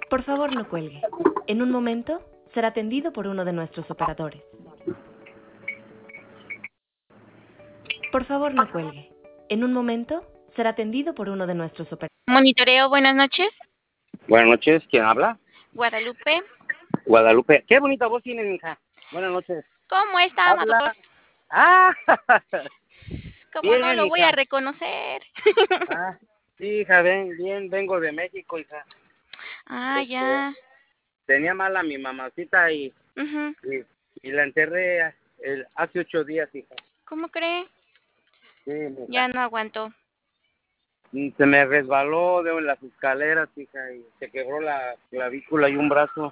Por favor, no cuelgue. En un momento será atendido por uno de nuestros operadores. Por favor, no cuelgue. En un momento será atendido por uno de nuestros operadores. Monitoreo, buenas noches. Buenas noches, ¿quién habla? Guadalupe. Guadalupe. Qué bonita voz tienes, mija. Buenas noches. ¿Cómo está, Habla. Amador? Ah, ¿Cómo bien, no lo voy hija. a reconocer? Ah, sí, hija, bien, vengo de México, hija. Ya. Tenía mal a mi mamacita y la enterré hace 8 días, hija. ¿Cómo cree? Sí, mija. Ya no aguantó. Se me resbaló de las escaleras, hija, y se quebró la clavícula y un brazo.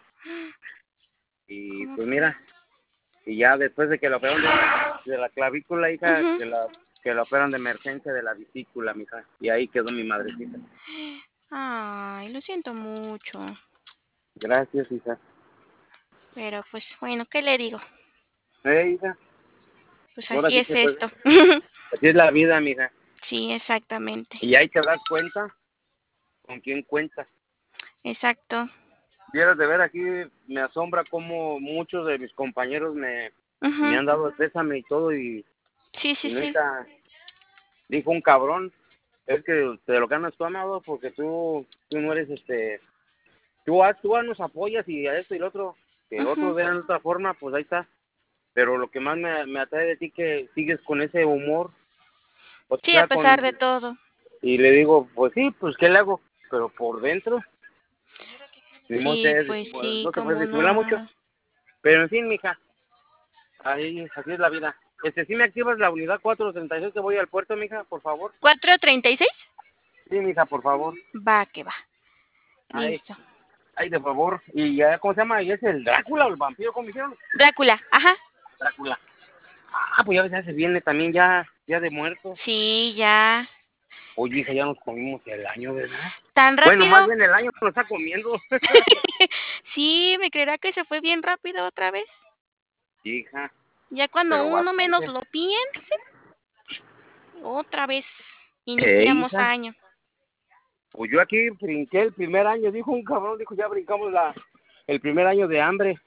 Y pues mira, y ya después de que la operaron de la clavícula, hija, que la operan de emergencia de la vesícula, mija, y ahí quedó mi madrecita. Ay, lo siento mucho. Gracias, hija. Pero pues bueno, ¿qué le digo? Hija. Pues Ahora así sí es que, pues, esto. así es la vida, mija. Sí, exactamente. Y ahí te das cuenta con quién cuentas. Exacto. Vieras de ver, aquí me asombra cómo muchos de mis compañeros me han dado el pésame y todo, y Sí. neta, dijo un cabrón, es que te lo ganas tú, Amado, porque tú no eres tú nos apoyas y a esto y lo otro, que otros vean de otra forma, pues ahí está. Pero lo que más me atrae de ti que sigues con ese humor. O Sí, sea, a pesar de todo. Y le digo, pues sí, pues ¿qué le hago? Pero por dentro, Sí, pues sí, no se puede cómo disimular mucho. no. Pero en fin, mija, ahí, así es la vida. ¿Sí me activas la unidad 436 que voy al puerto, mija, por favor? ¿436? Sí, mija, por favor. Va, que va. Ay, Listo. ay, de favor. ¿Y ya cómo se llama? ¿Y es el Drácula o el vampiro? ¿Cómo me dijeron? Drácula, ajá. Drácula. Ah, pues ya se viene también ya de muerto. Sí, ya. Oye, hija, ya nos comimos el año, ¿verdad? ¿Tan Bueno, más rápido? bien el año nos está comiendo. Sí, me creerá que se fue bien rápido otra vez. Hija. Ya cuando Pero uno bastante. menos lo piense, otra vez iniciamos Hija. año. Pues yo aquí brinqué el primer año, dijo un cabrón, dijo, ya brincamos el primer año de hambre.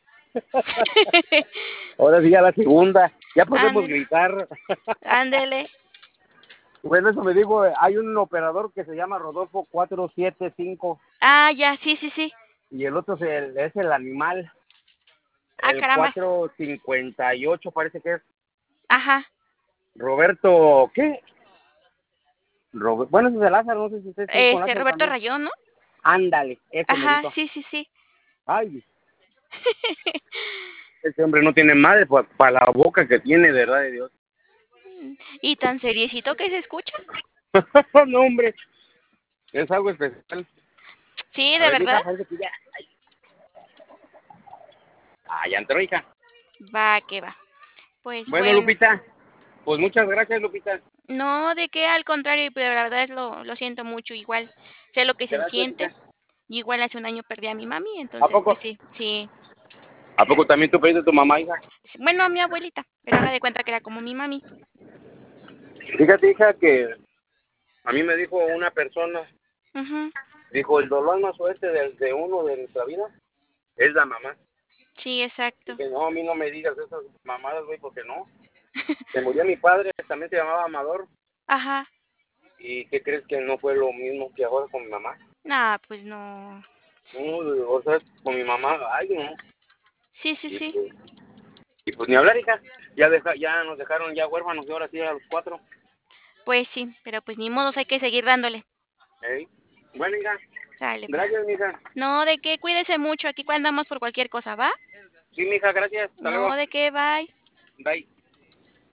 Ahora sí ya la segunda, ya podemos gritar. Ándele. Bueno, eso me dijo, hay un operador que se llama Rodolfo 475. Ya, sí. Y el otro es el animal. El Caramba. 458 parece que es. Ajá. Roberto, ¿qué? Bueno, ese es de Lázaro, no sé si usted sí con Lázaro Roberto también. Rayón, ¿no? Ándale, ese me Ajá, dijo. sí. Ay, ese hombre no tiene madre para la boca que tiene, verdad de Dios. ¿Y tan seriecito que se escucha? No, hombre, es algo especial. Sí, A de ver, verdad. hija, parece que ya. Ya entró, hija. Va, que va. Pues Bueno, Lupita, pues muchas gracias, Lupita. No, de qué, al contrario, pero la verdad lo siento mucho, igual sé lo que se Gracias, siente. hija. Igual hace un año perdí a mi mami, ¿A entonces poco? pues sí. ¿A poco también tú pediste a tu mamá, hija? Bueno, a mi abuelita, pero haga de cuenta que era como mi mami. Fíjate, hija, que a mí me dijo una persona, dijo, el dolor más fuerte de uno de nuestra vida es la mamá. Sí, exacto. Dije, no, a mí no me digas esas mamadas, güey, porque no. Se murió mi padre, también se llamaba Amador. Ajá. ¿Y qué crees que no fue lo mismo que ahora con mi mamá? Nah, pues no. No, o sea, con mi mamá, ay, no. Sí. Y pues ni hablar, hija. Ya nos dejaron ya huérfanos y ahora sí a los 4. Pues sí, pero pues ni modos, hay que seguir dándole. Bueno, hija. Sale. Gracias, mija. No, de qué, cuídese mucho, aquí andamos por cualquier cosa, ¿va? Sí, mija, gracias. Hasta luego. No, de qué, bye. Bye.